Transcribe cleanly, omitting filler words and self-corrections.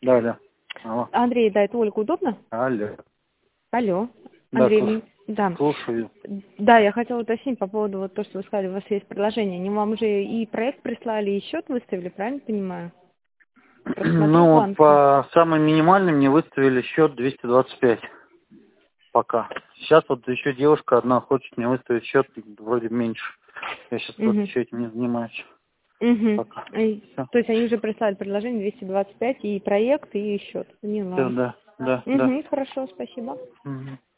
Да, да. Алло. Андрей, да, это Ольга, удобно? Алло. Алло. Да, Андрей, да. слушаю. Да, я хотела уточнить по поводу вот то, что вы сказали, у вас есть предложение. Они вам уже и проект прислали, и счет выставили, правильно понимаю? Просто смотрю Ну, вот план-то. по самым минимальным мне выставили счет 225 пока. Сейчас вот еще девушка одна хочет мне выставить счет вроде меньше. Я сейчас просто Угу. еще этим не занимаюсь Угу. пока. Все. То есть они уже прислали предложение 225 и проект, и счет. Все, Поняла. да, да, да. Угу, хорошо, спасибо. Мгм.